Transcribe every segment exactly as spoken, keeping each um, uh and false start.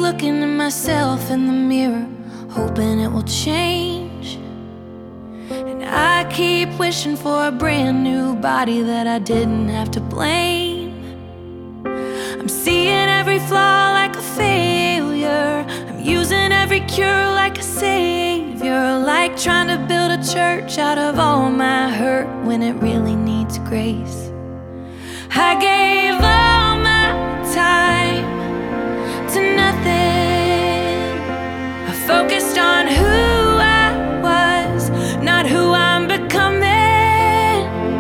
looking at myself in the mirror, hoping it will change. And I keep wishing for a brand new body that I didn't have to blame. I'm seeing every flaw like a failure. I'm using every cure like a savior. Like trying to build a church out of all my hurt when it really needs grace. I gave all my time to nothing. I focused on who I was, not who I'm becoming.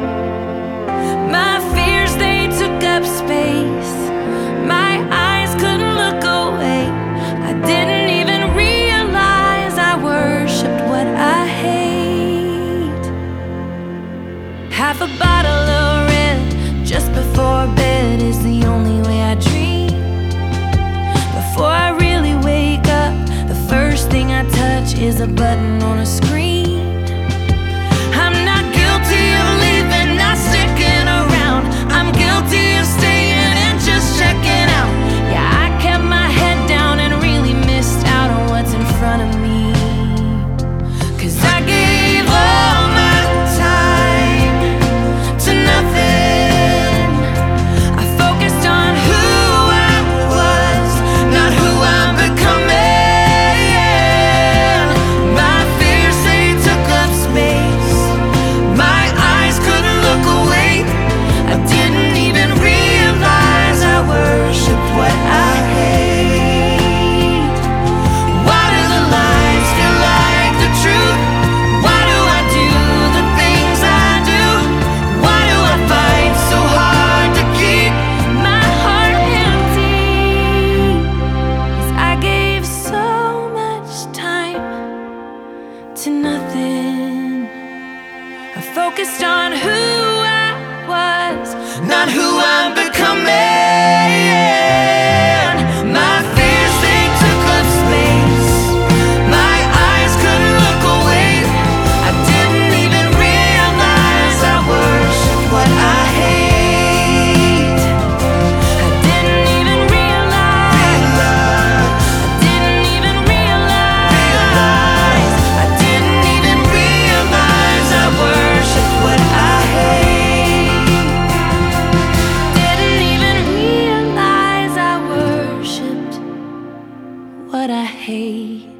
My fears, they took up space. My eyes couldn't look away. I didn't even realize I worshipped what I hate. Half a bottle of red just before bed is the only way I dream. Before I really wake up, the first thing I touch is a button on a screen. I'm not guilty of leaving, not sticking around. I'm guilty of staying and just checking out. Yeah, I kept my head down and really missed out on what's in front of me. 'Cause I gave all my time to nothing. I focused on who I was, not who I'm becoming. My fears, they took up space. My eyes couldn't look away. I didn't even realize I worshipped what I hate. Why do the lies feel like the truth? Why do I do the things I do? Why do I fight so hard to keep my heart empty? 'Cause I gave so much time to nothing. I focused on who I was, not who I'm becoming. My fears, they took up space. My eyes couldn't look away. I didn't even realize I worshipped what I hate. I didn't even realize. I didn't even realize. I didn't even realize I worshipped what I hate. Didn't even realize I worshipped what I hate.